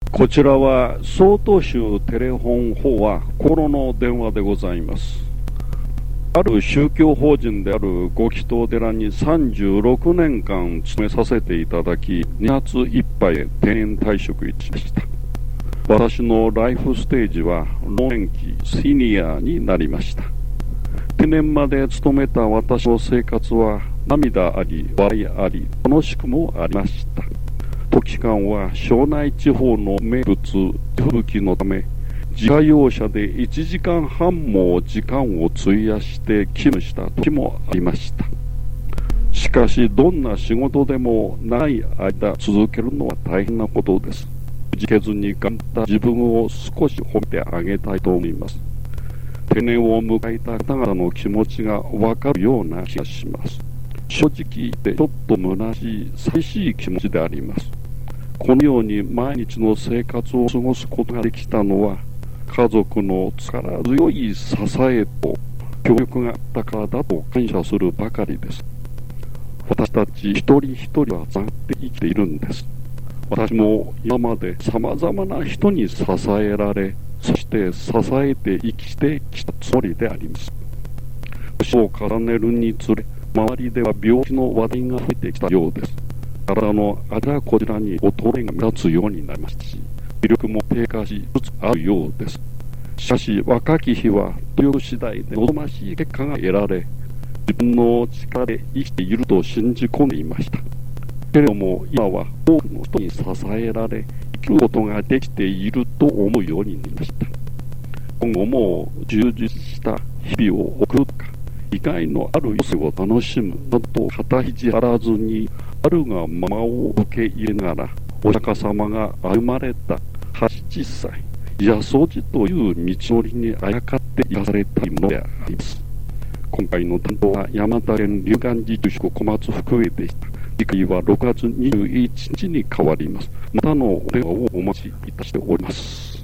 こちらは曹洞宗テレフォン法話心の電話でございます。ある宗教法人であるご祈祷寺に36年間勤めさせていただき、2月いっぱいで定年退職いたしました。私のライフステージは老年期シニアになりました。定年まで勤めた私の生活は涙あり笑いあり楽しくもありました。時間は庄内地方の名物吹雪のため、自家用車で1時間半も時間を費やして勤務した時もありました。しかしどんな仕事でも長い間続けるのは大変なことです。くじけずに頑張った自分を少し褒めてあげたいと思います。定年を迎えた方々の気持ちがわかるような気がします。正直言ってちょっと虚しい寂しい気持ちであります。このように毎日の生活を過ごすことができたのは、家族の力強い支えと協力があったからだと感謝するばかりです。私たち一人一人はつながって生きているんです。私も今まで様々な人に支えられ、そして支えて生きてきたつもりであります。年を重ねるにつれ、周りでは病気の話題が増えてきたようです。体のあちらこちらに衰えが目立つようになりましたし、魅力も低下しつつあるようです。しかし若き日は努力次第で望ましい結果が得られ、自分の力で生きていると信じ込んでいました。けれども今は多くの人に支えられ、生きることができていると思うようになりました。今後も充実した日々を送るとか、生きがいのある余生を楽しむなどと肩肘張らずに、あるがままを受け入れながら、お釈迦様が歩まれた80歳、八十路という道のりにあやかって生かされたものであります。今回の担当は山形県龍岩寺住職小松福江でした。次回は6月21日に変わります。またのお電話をお待ちいたしております。